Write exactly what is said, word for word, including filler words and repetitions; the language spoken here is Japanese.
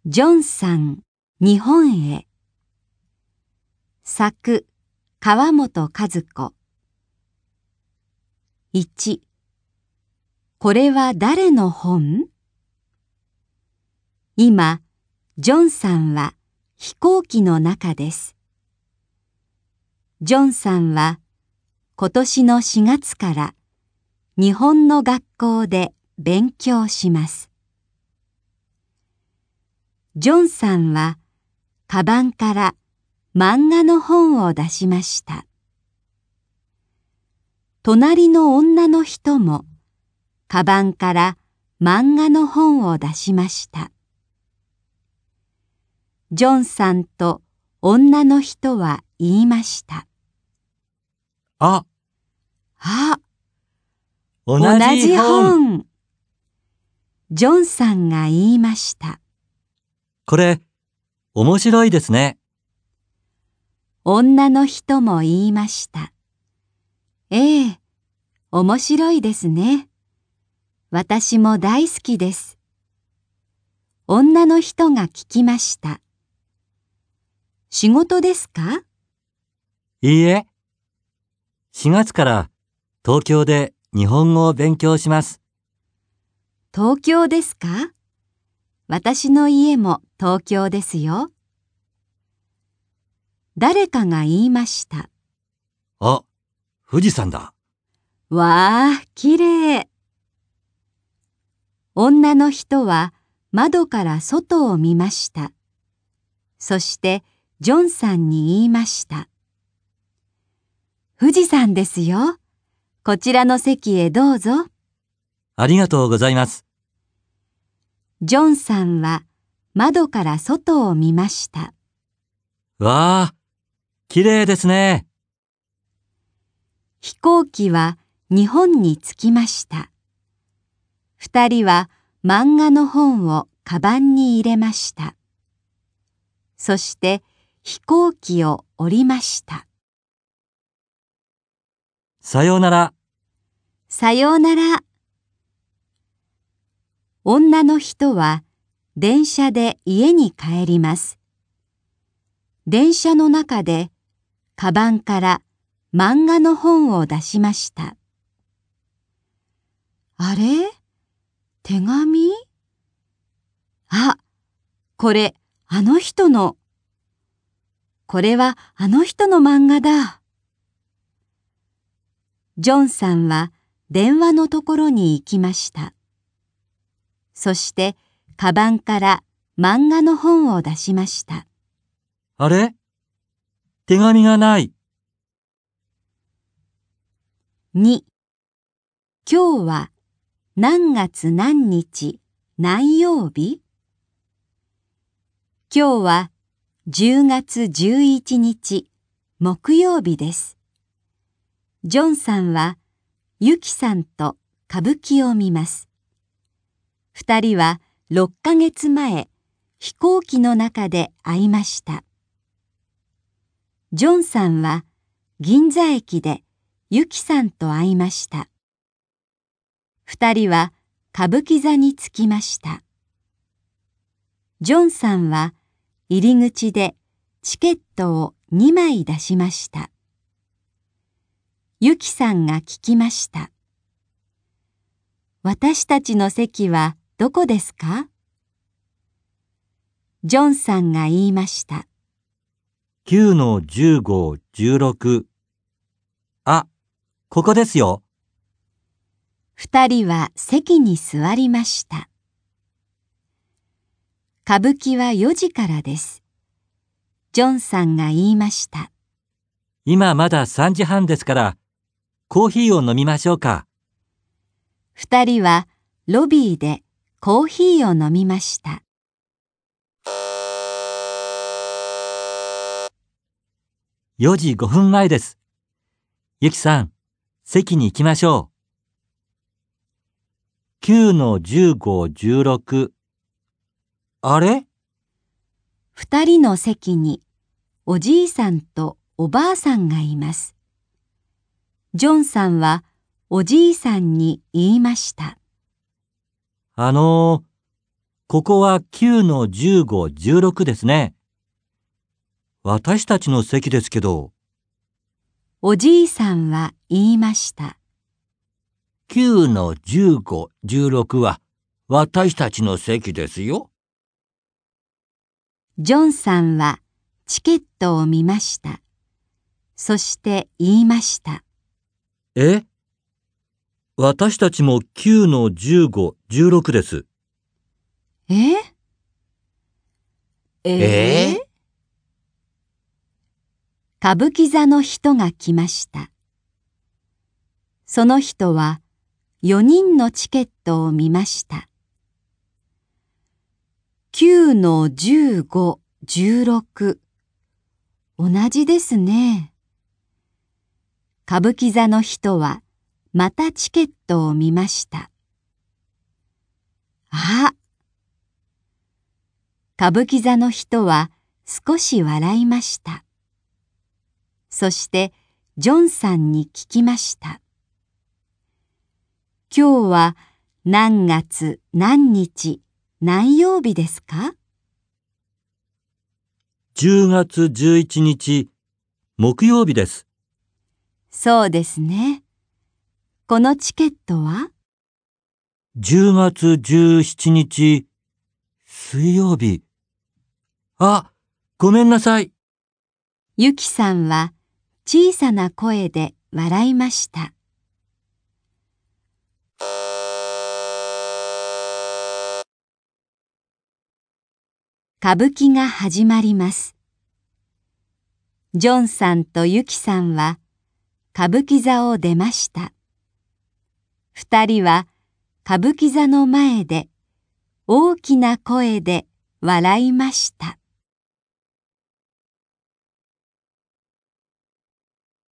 ジョンさん、日本へ。作、川本和子。いち、これは誰の本？今、ジョンさんは飛行機の中です。ジョンさんは今年のしがつから日本の学校で勉強します。ジョンさんはカバンから漫画の本を出しました。隣の女の人もカバンから漫画の本を出しました。ジョンさんと女の人は言いました。 あ、 あ、 同同じじ本。 本。ジョンさんが言いました。 これ、面白いですね。 女の人も言いました。ええ、面白いですね。私も大好きです。女の人が聞きました。仕事ですか？ いいえ。しがつから東京で日本語を勉強します。 東京ですか？私の家も東京ですよ。誰かが言いました。 あ、富士山だ。 わあ、きれい。女の人は窓から外を見ました。そしてジョンさんに言いました。富士山ですよ。こちらの席へどうぞ。 ありがとうございます。 ジョンさんは窓から外を見ました。 わあ、きれいですね。 飛行機は日本に着きました。二人は漫画の本をカバンに入れました。そして飛行機を降りました。 さようなら。 さようなら。女の人は電車で家に帰ります。電車の中でカバンから漫画の本を出しました。あれ？手紙？あ、これあの人の。これはあの人の漫画だ。ジョンさんは電話のところに行きました。そしてカバンから漫画の本を出しました。 あれ？手紙がない。 に、今日は何月何日何曜日？今日はじゅうがつじゅういちにち木曜日です。ジョンさんはユキさんと歌舞伎を見ます。二人はろっかげつまえ飛行機の中で会いました。ジョンさんは銀座駅でユキさんと会いました。二人は歌舞伎座に着きました。ジョンさんは入り口でチケットをにまい出しました。ユキさんが聞きました。私たちの席はどこですか？ジョンさんが言いました。 きゅうのじゅうご、じゅうろく。あ、ここですよ。 二人は席に座りました。歌舞伎はよじからです。ジョンさんが言いました。 今まださんじはんですから、コーヒーを飲みましょうか。 二人はロビーでコーヒーを飲みました。 よじごふんまえです。ゆきさん、席に行きましょう。きゅうのじゅうご、じゅうろく。あれ？ 二人の席におじいさんとおばあさんがいます。ジョンさんはおじいさんに言いました。 あのー、 ここはきゅうのじゅうご、じゅうろくですね。私たちの席ですけど。 おじいさんは言いました。 きゅうのじゅうご、じゅうろくは私たちの席ですよ。 ジョンさんはチケットを見ました。そして言いました。 え？私たちもきゅうのじゅうご、じゅうろくです。 え？ええー歌舞伎座の人が来ました。その人はよにんのチケットを見ました。きゅうのじゅうご、じゅうろく。同じですね。歌舞伎座の人はまたチケットを見ました。あ！歌舞伎座の人は少し笑いました。そしてジョンさんに聞きました。今日は何月何日何曜日ですか？ じゅうがつじゅういちにち、木曜日です。 そうですね。このチケットは？ じゅうがつじゅうしちにち、水曜日。あ、ごめんなさい。 ゆきさんは小さな声で笑いました。歌舞伎が始まります。ジョンさんとゆきさんは歌舞伎座を出ました。二人は歌舞伎座の前で大きな声で笑いました。